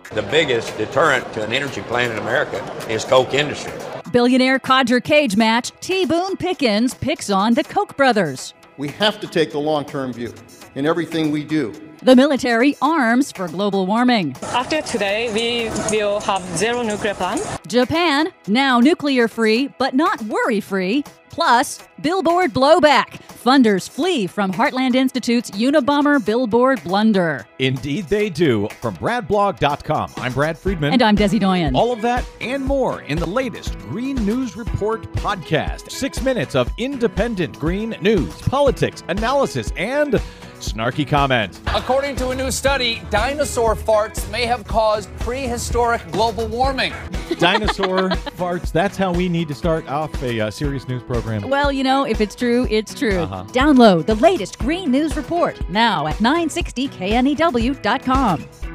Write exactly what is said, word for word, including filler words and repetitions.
The biggest deterrent to an energy plant in America is Koch Industries. Billionaire codger cage match, T. Boone Pickens picks on the Koch brothers. We have to take the long-term view in everything we do. The military arms for global warming. After today, we will have zero nuclear plant. Japan, now nuclear-free, but not worry-free. Plus, billboard blowback. Funders flee from Heartland Institute's Unabomber billboard blunder. Indeed they do. From brad blog dot com, I'm Brad Friedman. And I'm Desi Doyen. All of that and more in the latest Green News Report podcast. Six minutes of independent green news, politics, analysis, and snarky comment. According to a new study, dinosaur farts may have caused prehistoric global warming. Dinosaur farts, that's how we need to start off a uh, serious news program. Well, you know, if it's true, it's true. Uh-huh. Download the latest Green News Report now at nine sixty K N E W dot com.